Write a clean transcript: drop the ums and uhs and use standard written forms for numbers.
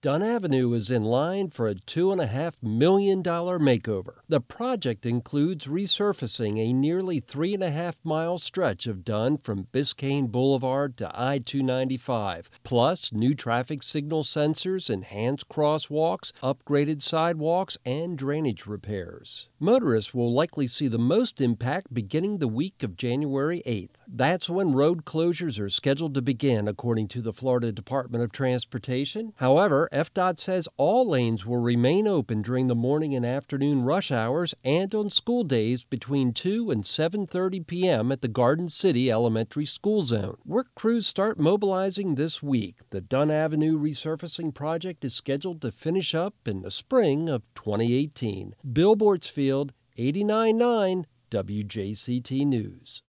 Dunn Avenue is in line for a $2.5 million makeover. The project includes resurfacing a nearly 3.5-mile stretch of Dunn from Biscayne Boulevard to I-295, plus new traffic signal sensors, enhanced crosswalks, upgraded sidewalks, and drainage repairs. Motorists will likely see the most impact beginning the week of January 8th. That's when road closures are scheduled to begin, according to the Florida Department of Transportation. However, FDOT says all lanes will remain open during the morning and afternoon rush hours and on school days between 2 and 7:30 p.m. at the Garden City Elementary School Zone. Work crews start mobilizing this week. The Dunn Avenue resurfacing project is scheduled to finish up in the spring of 2018. Bill Bortsfield, 89.9 WJCT News.